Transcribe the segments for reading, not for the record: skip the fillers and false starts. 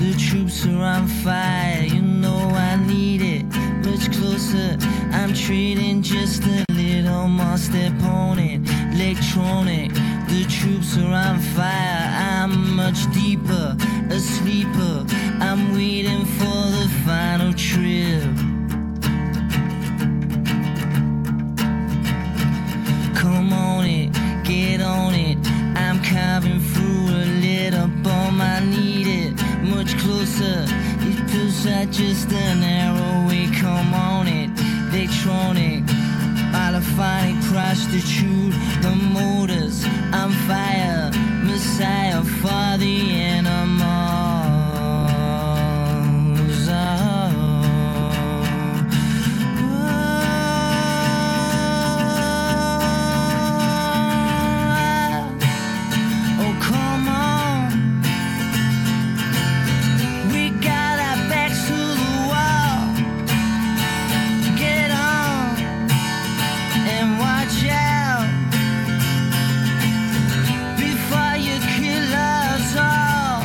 The troops are on fire, you know I need it. Much closer, I'm trading just a little more. Step on it, electronic. The troops are on fire, I'm much deeper, a sleeper. I'm waiting for the final trip. Come on it, get on it. I'm carving through a little bomb, I need it. Much closer, it feels like just an arrow away. Come on it, electronic. Polyphonic prostitute, the motors on fire. Messiah for the animals. Oh, come on. We got our backs to the wall. Get on and watch out before you kill us all.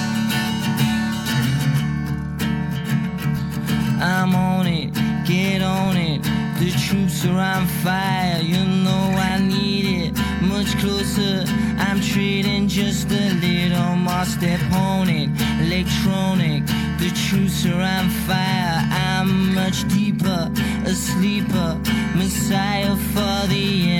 I'm on it, get on it. The troops are on fire, you know I need it. Much closer, I'm trading just a little more. Step on it, electronic. The troops are on fire, I'm much deeper, a sleeper. Messiah for the